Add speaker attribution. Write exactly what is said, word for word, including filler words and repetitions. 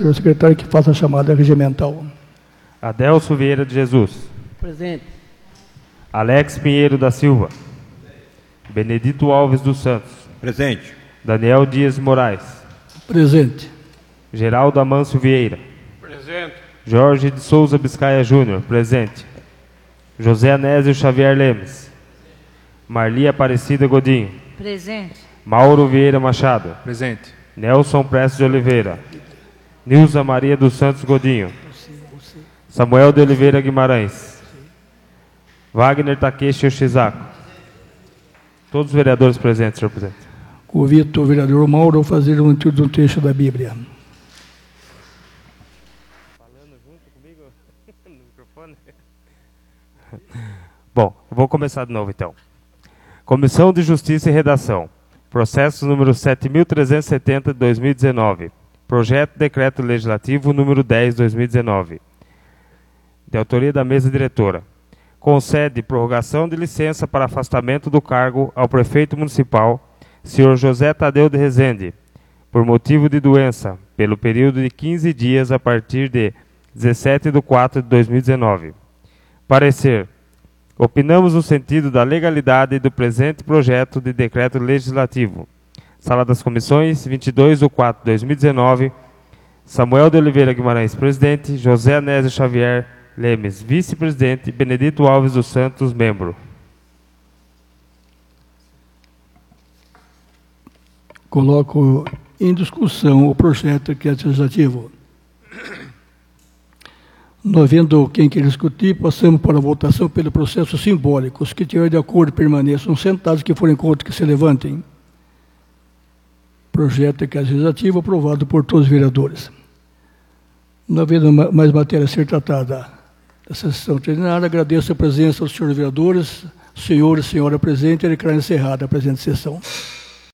Speaker 1: Senhor secretário, que faça a chamada regimental.
Speaker 2: Adelso Vieira de Jesus.
Speaker 3: Presente.
Speaker 2: Alex Pinheiro da Silva. Benedito Alves dos Santos.
Speaker 4: Presente.
Speaker 2: Daniel Dias Moraes.
Speaker 1: Presente.
Speaker 2: Geraldo Amâncio Vieira.
Speaker 5: Presente.
Speaker 2: Jorge de Souza Biscaia Júnior. Presente. José Anésio Xavier Lemes. Marli Aparecida Godinho.
Speaker 3: Presente.
Speaker 2: Mauro Vieira Machado.
Speaker 5: Presente.
Speaker 2: Nelson Prestes de Oliveira. Nilza Maria dos Santos Godinho. Samuel de Oliveira Guimarães. Wagner Takeshi Yoshizako. Todos os vereadores presentes, senhor presidente.
Speaker 1: Convido o vereador Mauro a fazer um estudo do texto da Bíblia.
Speaker 2: Falando junto comigo no microfone. Bom, vou começar de novo então. Comissão de Justiça e Redação. Processo número sete mil trezentos e setenta de dois mil e dezenove. Projeto de Decreto Legislativo número dez de dois mil e dezenove. De autoria da mesa diretora. Concede prorrogação de licença para afastamento do cargo ao prefeito municipal, senhor José Tadeu de Rezende, por motivo de doença, pelo período de quinze dias a partir de dezessete de quatro de dois mil e dezenove. Parecer. Opinamos no sentido da legalidade do presente projeto de decreto legislativo. Sala das Comissões, vinte e dois de quatro de dois mil e dezenove. Samuel de Oliveira Guimarães, presidente. José Anésio Xavier Lemes, vice-presidente. Benedito Alves dos Santos, membro.
Speaker 1: Coloco em discussão o projeto que é legislativo. Não havendo quem queira discutir, passamos para a votação pelo processo simbólico. Os que tiverem de acordo permaneçam sentados, os que forem contra que se levantem. Projeto que é legislativo aprovado por todos os vereadores. Não havendo mais matéria a ser tratada dessa sessão terminada, agradeço a presença dos senhores vereadores, senhor e senhora presente, e declaro encerrada a presente sessão.